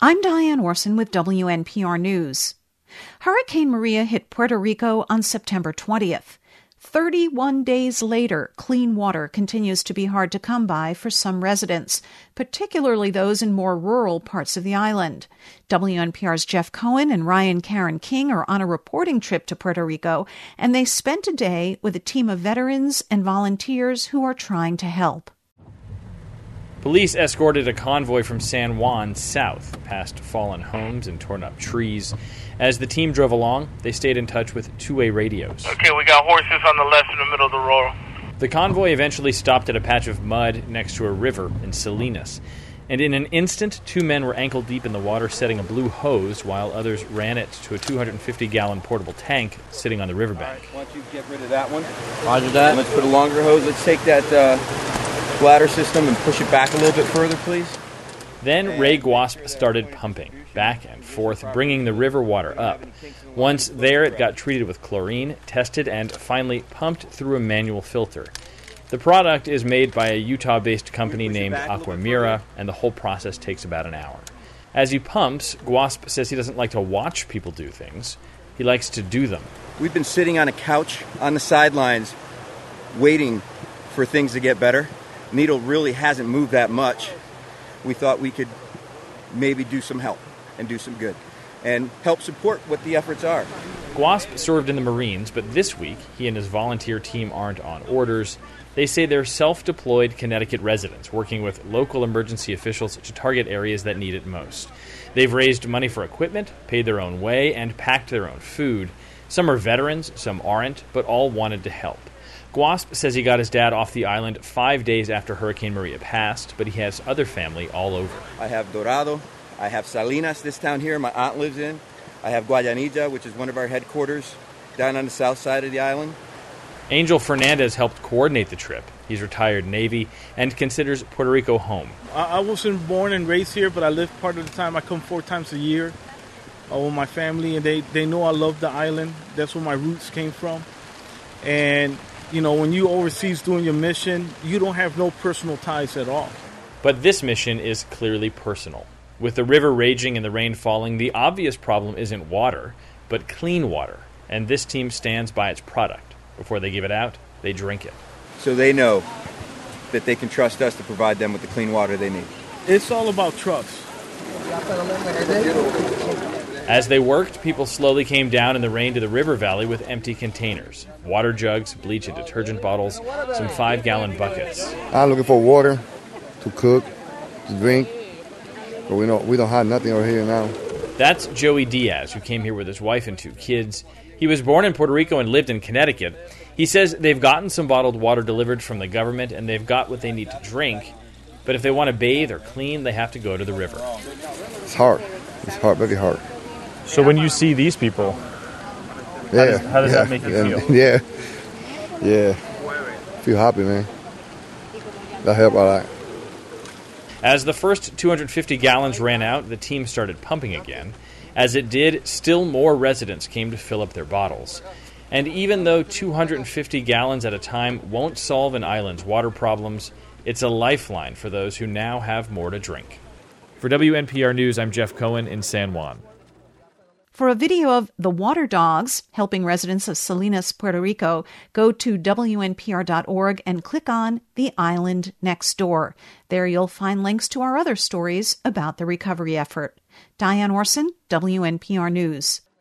I'm Diane Orson with WNPR News. Hurricane Maria hit Puerto Rico on September 20th. 31 days later, clean water continues to be hard to come by for some residents, particularly those in more rural parts of the island. WNPR's Jeff Cohen and Ryan Karen King are on a reporting trip to Puerto Rico, and they spent a day with a team of veterans and volunteers who are trying to help. Police escorted a convoy from San Juan south, past fallen homes and torn up trees. As the team drove along, they stayed in touch with two-way radios. Okay, we got horses on the left in the middle of the road. The convoy eventually stopped at a patch of mud next to a river in Salinas. And in an instant, two men were ankle-deep in the water setting a blue hose while others ran it to a 250-gallon portable tank sitting on the riverbank. Why don't you get rid of that one? Roger that. Let's put a longer hose. Let's take that bladder system and push it back a little bit further, please. Then Ray Guasp started pumping, back and forth, bringing the river water up. Once there, it got treated with chlorine, tested, and finally pumped through a manual filter. The product is made by a Utah-based company named Aquamira, and the whole process takes about an hour. As he pumps, Guasp says he doesn't like to watch people do things. He likes to do them. We've been sitting on a couch on the sidelines waiting for things to get better. Needle really hasn't moved that much. We thought we could maybe do some help and do some good and help support what the efforts are. Guasp served in the Marines, but this week he and his volunteer team aren't on orders. They say they're self-deployed Connecticut residents working with local emergency officials to target areas that need it most. They've raised money for equipment, paid their own way, and packed their own food. Some are veterans, some aren't, but all wanted to help. Guasp says he got his dad off the island 5 days after Hurricane Maria passed, but he has other family all over. I have Dorado, I have Salinas, this town here my aunt lives in. I have Guayanilla, which is one of our headquarters down on the south side of the island. Angel Fernandez helped coordinate the trip. He's retired Navy and considers Puerto Rico home. I wasn't born and raised here, but I live part of the time. I come 4 times a year with my family, and they know I love the island. That's where my roots came from. And you know, when you overseas doing your mission, you don't have no personal ties at all. But this mission is clearly personal. With the river raging and the rain falling, the obvious problem isn't water, but clean water. And this team stands by its product. Before they give it out, they drink it. So they know that they can trust us to provide them with the clean water they need. It's all about trust. As they worked, people slowly came down in the rain to the river valley with empty containers. Water jugs, bleach and detergent bottles, some 5-gallon buckets. I'm looking for water to cook, to drink, but we don't have nothing over here now. That's Joey Diaz, who came here with his wife and 2 kids. He was born in Puerto Rico and lived in Connecticut. He says they've gotten some bottled water delivered from the government and they've got what they need to drink. But if they want to bathe or clean, they have to go to the river. It's hard. It's hard, very hard. So when you see these people, how does that make you feel? Yeah. Feel happy, man. That helped a lot. As the first 250 gallons ran out, the team started pumping again. As it did, still more residents came to fill up their bottles. And even though 250 gallons at a time won't solve an island's water problems, it's a lifeline for those who now have more to drink. For WNPR News, I'm Jeff Cohen in San Juan. For a video of the Water Dogs helping residents of Salinas, Puerto Rico, go to WNPR.org and click on The Island Next Door. There you'll find links to our other stories about the recovery effort. Diane Orson, WNPR News.